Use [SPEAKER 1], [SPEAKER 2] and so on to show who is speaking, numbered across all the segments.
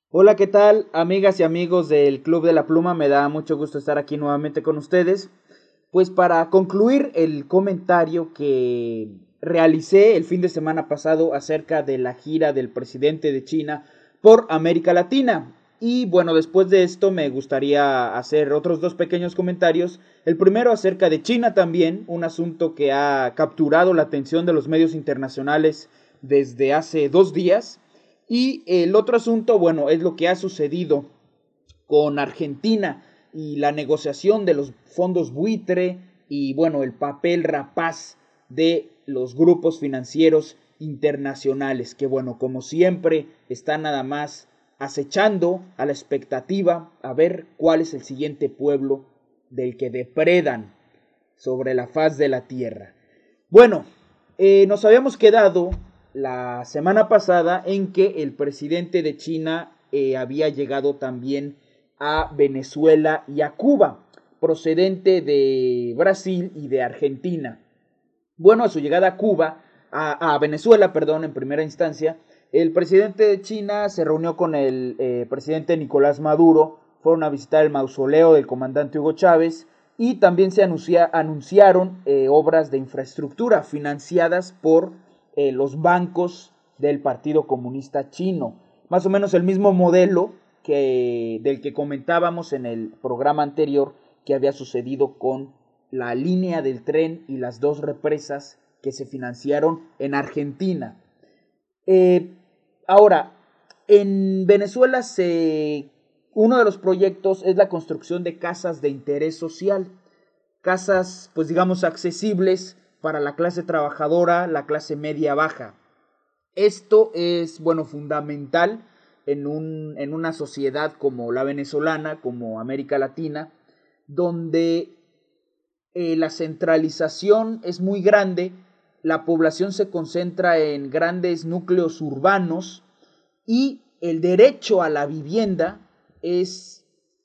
[SPEAKER 1] Hola, ¿qué tal, amigas y amigos del Club de la Pluma? Me da mucho gusto estar aquí nuevamente con ustedes. Pues para concluir el comentario que realicé el fin de semana pasado acerca de la gira del presidente de China por América Latina. Y bueno, después de esto me gustaría hacer otros dos pequeños comentarios. El primero acerca de China también, un asunto que ha capturado la atención de los medios internacionales desde hace 2 días. Y el otro asunto, bueno, es lo que ha sucedido con Argentina y la negociación de los fondos buitre y, bueno, el papel rapaz de los grupos financieros internacionales, que, bueno, como siempre, están nada más acechando a la expectativa a ver cuál es el siguiente pueblo del que depredan sobre la faz de la tierra. Bueno, nos habíamos quedado la semana pasada en que el presidente de China había llegado también a Venezuela y a Cuba, procedente de Brasil y de Argentina. Bueno, a su llegada a Cuba, a Venezuela, perdón, en primera instancia, el presidente de China se reunió con el presidente Nicolás Maduro, fueron a visitar el mausoleo del comandante Hugo Chávez y también se anunciaron obras de infraestructura financiadas por los bancos del Partido Comunista Chino. Más o menos el mismo modelo del que comentábamos en el programa anterior que había sucedido con la línea del tren y las dos represas que se financiaron en Argentina. Eh, Ahora, en Venezuela uno de los proyectos es la construcción de casas de interés social, casas, pues digamos, accesibles para la clase trabajadora, la clase media baja. Esto es, bueno, fundamental en una sociedad como la venezolana, como América Latina, donde la centralización es muy grande, la población se concentra en grandes núcleos urbanos y el derecho a la vivienda es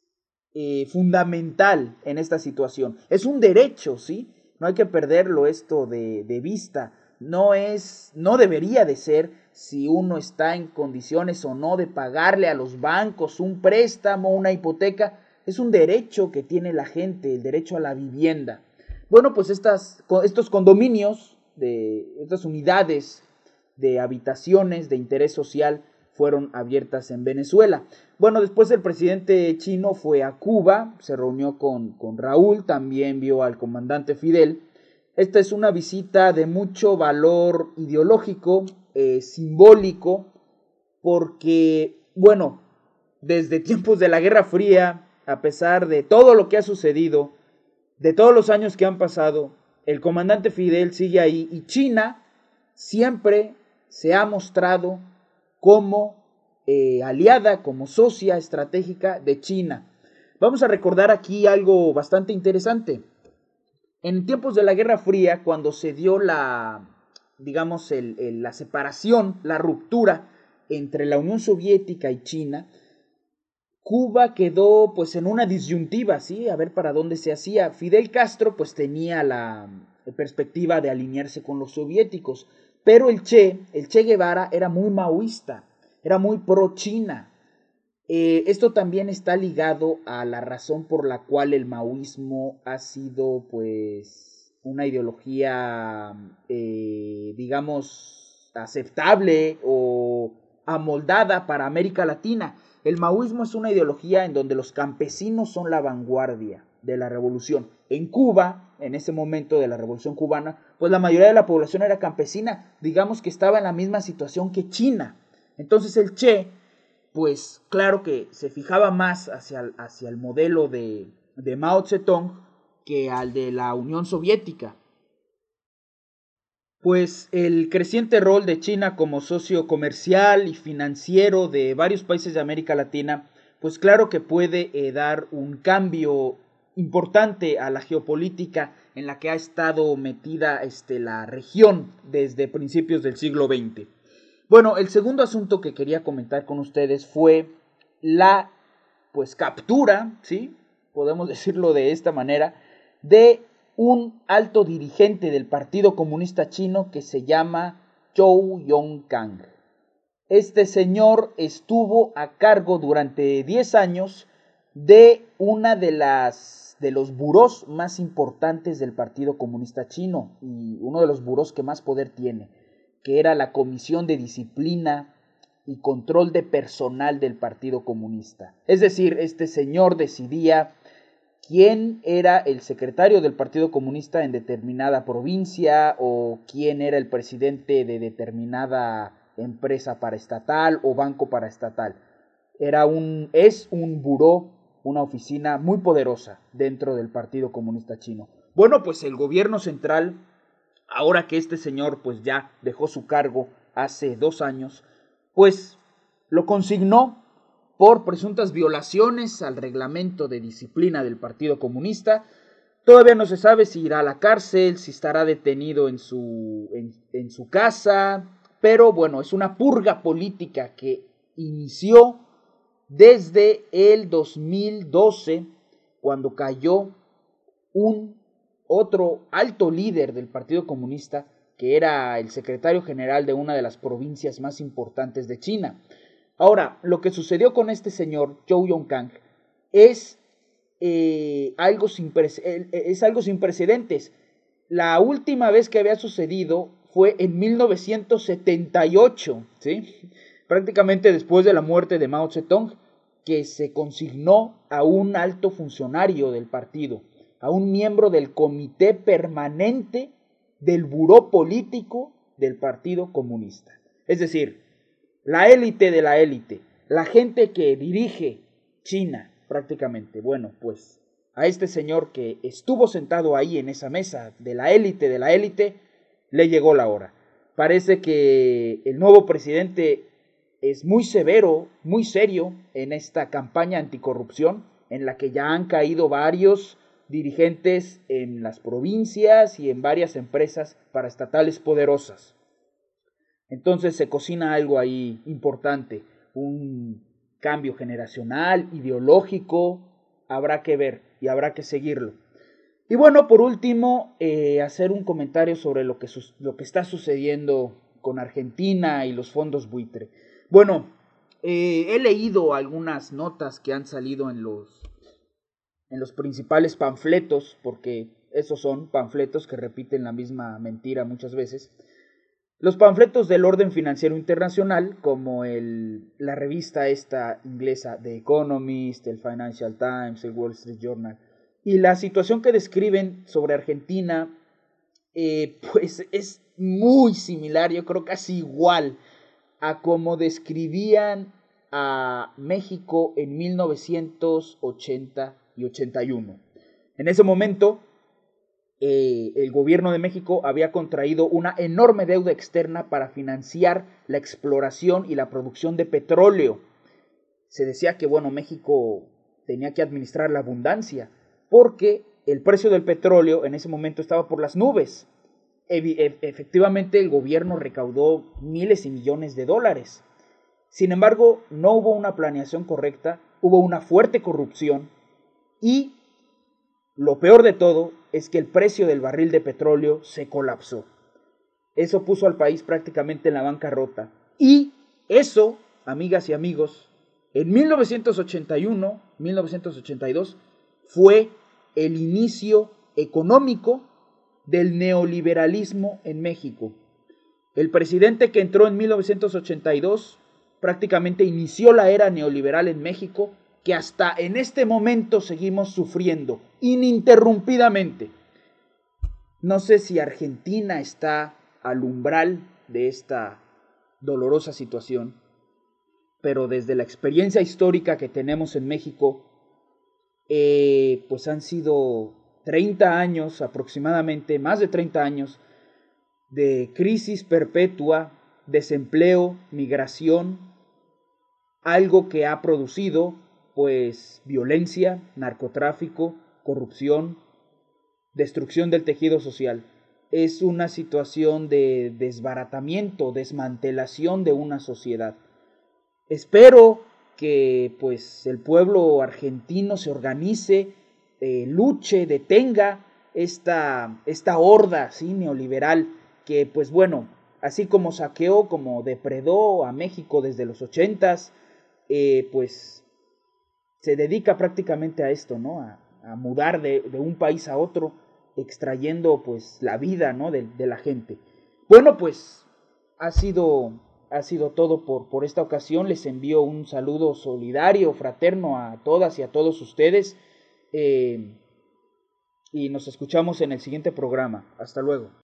[SPEAKER 1] fundamental en esta situación. Es un derecho, ¿sí? No hay que perderlo esto de vista. No debería de ser si uno está en condiciones o no de pagarle a los bancos un préstamo, una hipoteca. Es un derecho que tiene la gente, el derecho a la vivienda. Bueno, pues estos condominios, estas unidades de habitaciones de interés social fueron abiertas en Venezuela. Bueno, después el presidente chino fue a Cuba, se reunió con Raúl, también vio al comandante Fidel. Esta es una visita de mucho valor ideológico, simbólico, porque, bueno, desde tiempos de la Guerra Fría, a pesar de todo lo que ha sucedido, de todos los años que han pasado, el comandante Fidel sigue ahí y China siempre se ha mostrado como aliada, como socia estratégica de China. Vamos a recordar aquí algo bastante interesante. En tiempos de la Guerra Fría, cuando se dio digamos, la separación, la ruptura entre la Unión Soviética y China, Cuba quedó pues en una disyuntiva, ¿sí? A ver para dónde se hacía. Fidel Castro pues tenía la perspectiva de alinearse con los soviéticos, pero el Che Guevara era muy maoísta, era muy pro China. Esto también está ligado a la razón por la cual el maoísmo ha sido pues una ideología digamos aceptable o amoldada para América Latina. El maoísmo es una ideología en donde los campesinos son la vanguardia de la revolución. En Cuba, en ese momento de la revolución cubana, pues la mayoría de la población era campesina, digamos que estaba en la misma situación que China. Entonces el Che pues claro que se fijaba más hacia el modelo de Mao Zedong que al de la Unión Soviética. Pues el creciente rol de China como socio comercial y financiero de varios países de América Latina, pues claro que puede dar un cambio importante a la geopolítica en la que ha estado metida la región desde principios del siglo XX. Bueno, el segundo asunto que quería comentar con ustedes fue la pues captura, ¿sí? Podemos decirlo de esta manera, de un alto dirigente del Partido Comunista Chino que se llama Zhou Yongkang. este señor estuvo a cargo durante 10 años de una de los burós más importantes del Partido Comunista Chino y uno de los burós que más poder tiene, que era la Comisión de Disciplina y Control de Personal del Partido Comunista. Es decir, este señor decidía quién era el secretario del Partido Comunista en determinada provincia o quién era el presidente de determinada empresa paraestatal o banco paraestatal. Es un buró, una oficina muy poderosa dentro del Partido Comunista Chino. Bueno, pues el gobierno central, ahora que este señor pues ya dejó su cargo hace 2 años, pues lo consignó por presuntas violaciones al reglamento de disciplina del Partido Comunista. Todavía no se sabe si irá a la cárcel, si estará detenido en su casa, pero bueno, es una purga política que inició desde el 2012, cuando cayó un otro alto líder del Partido Comunista, que era el secretario general de una de las provincias más importantes de China. Ahora, lo que sucedió con este señor, Zhou Yongkang, es algo sin precedentes. La última vez que había sucedido fue en 1978, ¿sí? Prácticamente después de la muerte de Mao Zedong, que se consignó a un alto funcionario del partido, a un miembro del comité permanente del buró político del Partido Comunista. Es decir, la élite de la élite, la gente que dirige China prácticamente. Bueno, pues a este señor que estuvo sentado ahí en esa mesa de la élite, le llegó la hora. Parece que el nuevo presidente es muy severo, muy serio en esta campaña anticorrupción, en la que ya han caído varios dirigentes en las provincias y en varias empresas paraestatales poderosas. Entonces se cocina algo ahí importante, un cambio generacional, ideológico, habrá que ver y habrá que seguirlo. Y bueno, por último, hacer un comentario sobre lo que está sucediendo con Argentina y los fondos buitre. Bueno, he leído algunas notas que han salido en los principales panfletos, porque esos son panfletos que repiten la misma mentira muchas veces. Los panfletos del orden financiero internacional, como la revista esta inglesa The Economist, el Financial Times, el Wall Street Journal, y la situación que describen sobre Argentina, pues es muy similar, yo creo casi igual a como describían a México en 1980 y 81. En ese momento, el gobierno de México había contraído una enorme deuda externa para financiar la exploración y la producción de petróleo. Se decía que, bueno, México tenía que administrar la abundancia, porque el precio del petróleo en ese momento estaba por las nubes. Efectivamente, el gobierno recaudó miles y millones de dólares. Sin embargo, no hubo una planeación correcta, hubo una fuerte corrupción y lo peor de todo es que el precio del barril de petróleo se colapsó. Eso puso al país prácticamente en la bancarrota. Y eso, amigas y amigos, en 1981, 1982, fue el inicio económico del neoliberalismo en México. El presidente que entró en 1982 prácticamente inició la era neoliberal en México, que hasta en este momento seguimos sufriendo ininterrumpidamente. No sé si Argentina está al umbral de esta dolorosa situación, pero desde la experiencia histórica que tenemos en México, pues han sido 30 años aproximadamente, más de 30 años, de crisis perpetua, desempleo, migración, algo que ha producido pues violencia, narcotráfico, corrupción, destrucción del tejido social. Es una situación de desbaratamiento, desmantelación de una sociedad. Espero que pues el pueblo argentino se organice, luche, detenga esta horda, ¿sí?, neoliberal, que pues bueno, así como saqueó, como depredó a México desde los 80s, pues se dedica prácticamente a esto, ¿no? A mudar de un país a otro, extrayendo pues la vida, ¿no? De la gente. Bueno, pues ha sido, ha sido todo por esta ocasión. Les envío un saludo solidario, fraterno a todas y a todos ustedes. Y nos escuchamos en el siguiente programa. Hasta luego.